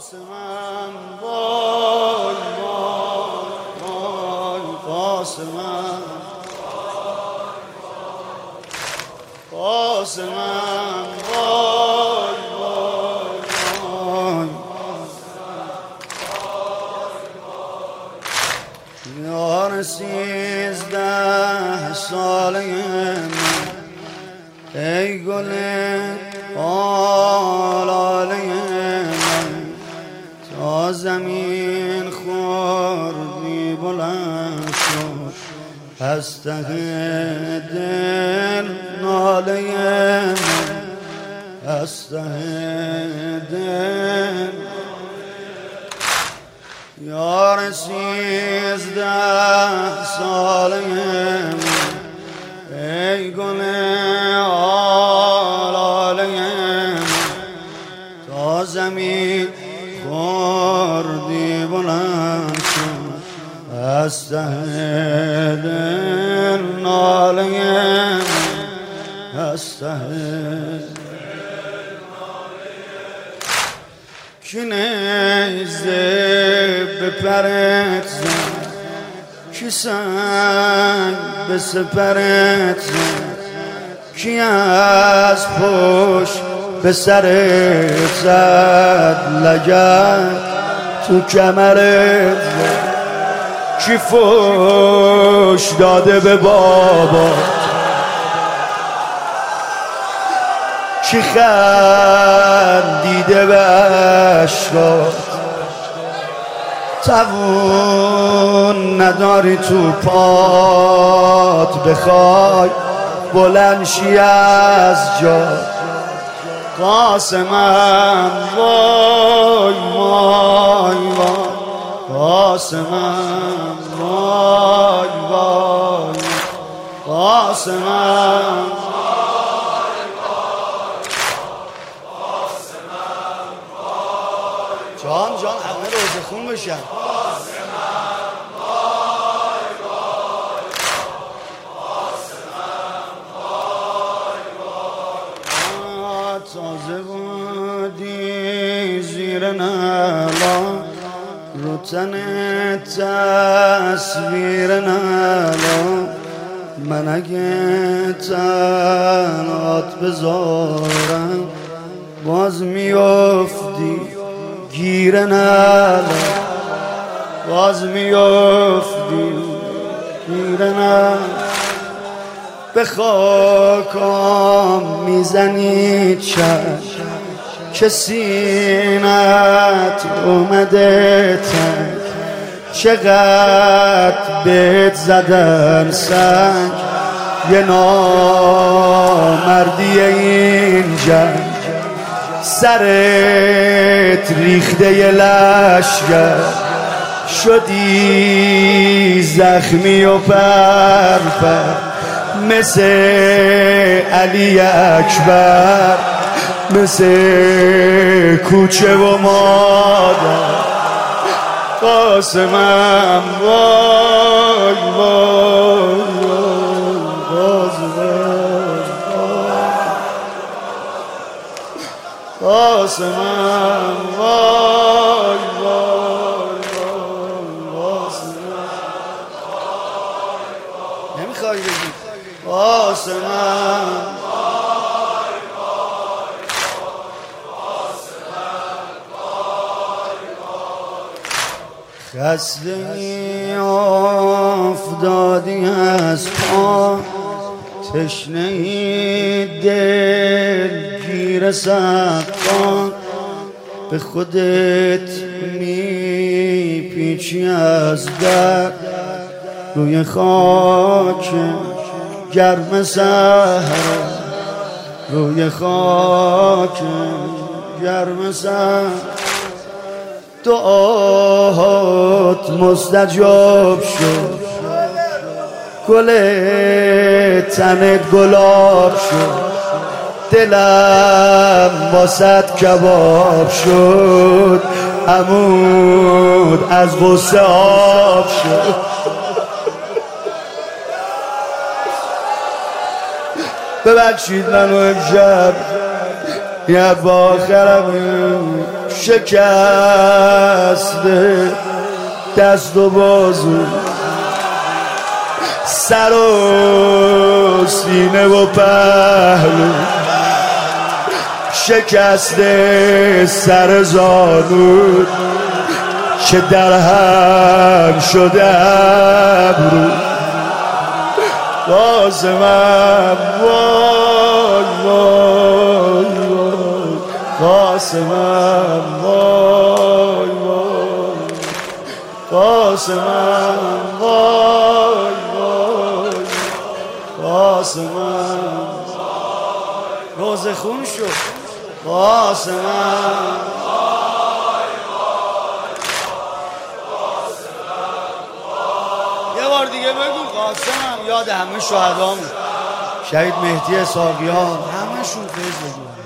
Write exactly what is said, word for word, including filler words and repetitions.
قاسمم وای وای وای قاسمم قاسمم وای وای وای یار سیزده ساله من ای گل آلاله من تا زمین خوردی بلند شد از ته دل ناله من از ته دل یار سیزده ساله من ای گل آلاله من تا زمین خوردی بلند شد از ته دل ناله من از ته که نیزه به پرت زد که سنگ به سپرت زد کی از پشت به سرت زد لگد تو کمرت زد کی فوش داده به بابا کی خندیده به عشقات توون نداری تو پات بخوای بلند شی از جا قاسمم وای وای وای قاسمم وای وای قاسمم جان جان همه روزه خون بشن تازه بودی زیر نلا رو تن تصویر نلا من اگه تنات بذارم باز میافتی گیر نلا باز میافتی گیر نلا به خاکام میزنی چشم که سینت اومده تنگ چقدر بهت زدن سنگ یه نامردی این جنگ سرت ریخته یه لشگر شدی زخمی و پرپر مثل علی اکبر مثل کوچه و مادر قاسمم وای وای وای قاسمم وای وای قاسمم نمیخوای بگی قاسمم خسته افتادی از پا تشنه دل گیر سقا به خودت میپیچی از در روی خاک گرم سحر روی خاک گرم سحر دعاهات مستجاب شد گل تنت گلاب شد دلم واسط کباب شد عمود از غصه آب شد ببخشید منو امشب یه با آخرم شکسته دست و بازو سر و سینه و پهلو شکسته سر زانو که در هم شده ابرو قاسمم وای وای وای قاسمم وای وای قاسمم وای وای قاسمم روز خون شد قاسمم یه بار دیگه بگو قاسمم یاد همه شهدام شهید مهدی اسحاقیان همشون فیض بگو